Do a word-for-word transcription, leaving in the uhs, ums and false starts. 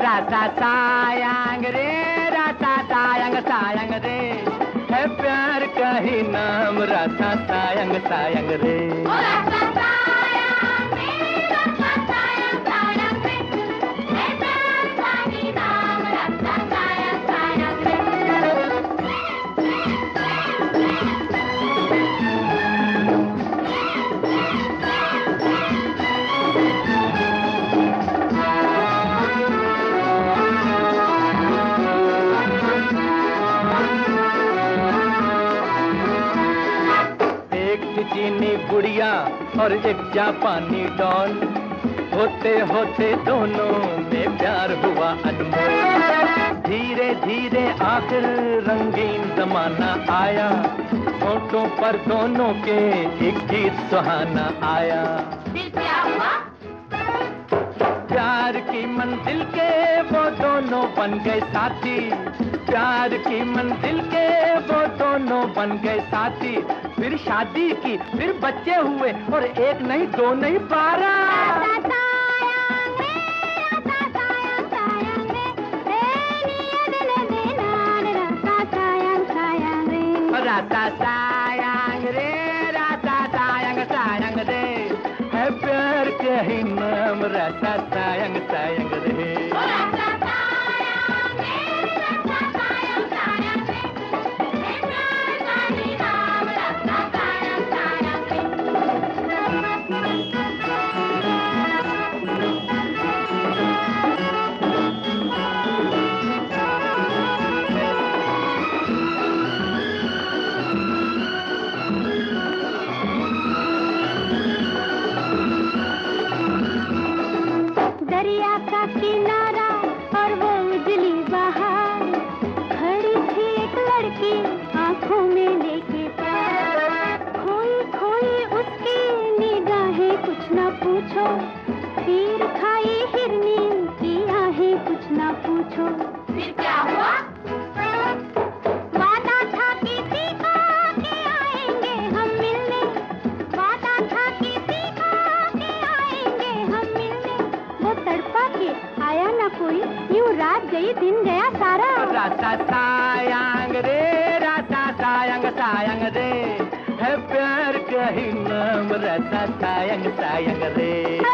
राता सायंग रे, राता सायंग सायंग रे, है प्यार का ही नाम राता सायंग सायंग रे। ओ राता सायंग रे, राता सायंग सायंग रे, है प्यार का ही नाम राता सायंग सायंग रे। चीनी गुड़िया और एक जापानी डॉल, होते होते दोनों में प्यार हुआ अनमोल। धीरे धीरे आखिर रंगीन जमाना आया, होठों पर दोनों के एक गीत सुहाना आया। फिर क्या हुआ? प्यार की मंजिल के वो दोनों बन गए साथी, प्यार की मंजिल के वो दोनों बन गए साथी। फिर शादी की, फिर बच्चे हुए, और एक नहीं दो नहीं बारह। राता सायंग रे, राता सायंग सायंग रे, है प्यार का ही नाम राता सायंग सायंग रे। दरिया का किनारा और वो उजली बहार, खड़ी थी एक लड़की आंखों में लेके प्यार। खोई खोई उसकी निगाहें कुछ न पूछो, तीर खाई हिरनी की आहें कुछ न पूछो। फिर क्या हुआ? वादा था किसी का कि आएंगे हम मिलने, वादा था किसी का कि आएंगे हम मिलने। वो तड़पा के आया ना कोई, यूं रात गई दिन गया सारा। राता सायंग रे, राता सायंग सायंग रे, है प्यार का ही नाम राता सायंग सायंग रे।